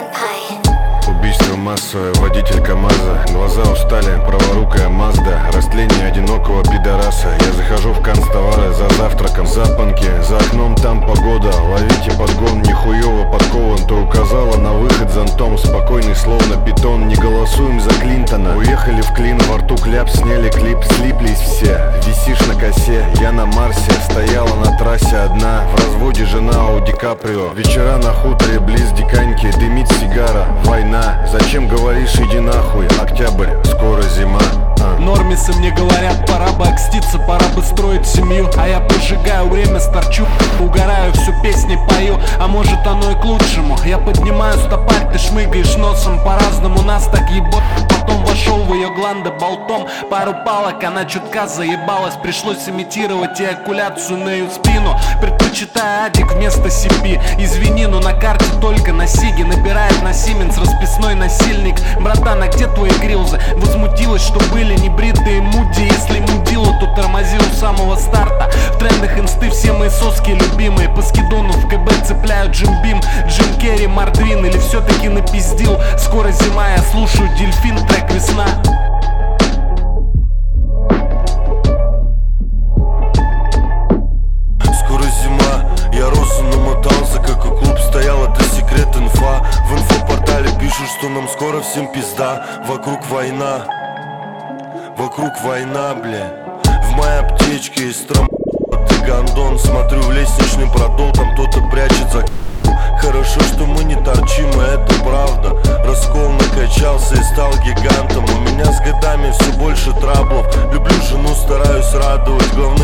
Убийство массовое, водитель КамАЗа. Глаза устали, праворукая Мазда. Растление одинокого пидораса. Я захожу в канцтовары за завтраком. Запонки, за окном там погода. Ловите подгон, нихуево подкован. Ты указала на выход зонтом. Спокойный, словно питон. Не голосуем за Клинтона. Уехали в клин, во рту кляп. Сняли клип, слиплись все. Висишь на косе, я на Марсе. Стояла на трассе одна. В разводе жена у Ди Каприо. Вечера на хуторе близ Диканьки. Дымит сигара, война. Зачем говоришь, иди нахуй? Октябрь, скоро зима. Нормисы мне говорят, пора бы окститься, пора бы строить семью. А я прожигаю время, старчу, угораю, всю песни пою. А может оно и к лучшему. Я поднимаю стопарь, ты шмыгаешь носом. По-разному нас так ебать. Потом вошел в ее гланды болтом. Пару палок, она чутка заебалась. Пришлось имитировать эякуляцию на ее спину. Предпочитаю адик вместо CP. Извини, но на карте только на Сиге. Набирает на Сименс расписной насильник. Братан, а где твои грилзы? Возмутилась, что были небритые муди. Если мудила, то тормозил у самого старта. В трендах инсты все мои соски любимые. По скидону в КБ цепляют Джим Бим, Джим Керри, Мардвин. Или все-таки напиздил? Скоро зима, я слушаю Дельфин, трек «Весна». Скоро зима, я розу намотался, как у клуб стоял, это секрет инфа. В инфопортале пишут, что нам скоро всем пизда. Вокруг война, бля. В моей аптечке есть ты гондон. Смотрю в лестничный продол, там кто-то прячется. Хорошо, что мы не торчим, и это правда. Раскол накачался и стал гигантом. У меня с годами все больше траблов. Люблю жену, стараюсь радовать. Главное